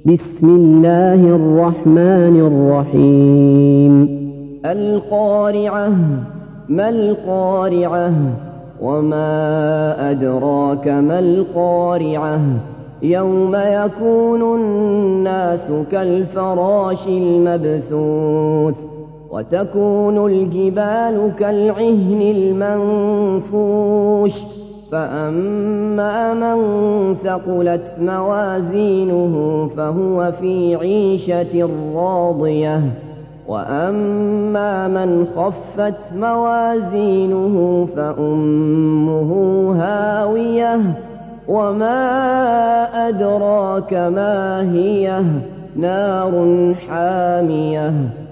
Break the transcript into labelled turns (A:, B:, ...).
A: بسم الله الرحمن الرحيم القارعة ما القارعة وما أدراك ما القارعة يوم يكون الناس كالفراش المبثوث وتكون الجبال كالعهن المنفوش فأما من ثقلت موازينه فهو في عيشة راضية وأما من خفت موازينه فأمه هاوية وما أدراك ما هي نار حامية